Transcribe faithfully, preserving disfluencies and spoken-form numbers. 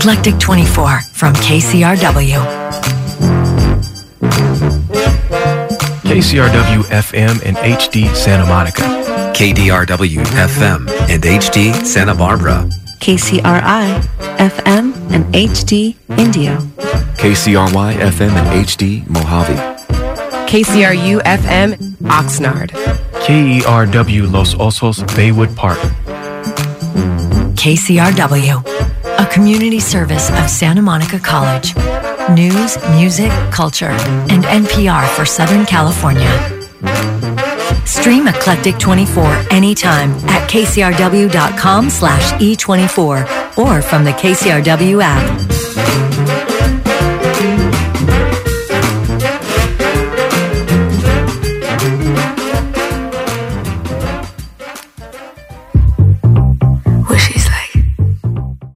Eclectic twenty-four from K C R W. K C R W F M and H D Santa Monica. K D R W F M and H D Santa Barbara. K C R I F M and H D Indio. K C R Y F M and H D Mojave. K C R U F M Oxnard. K E R W Los Osos Baywood Park. K C R W, a community service of Santa Monica College. News, music, culture, and N P R for Southern California. Stream Eclectic twenty-four anytime at kcrw.com slash E24 or from the K C R W app.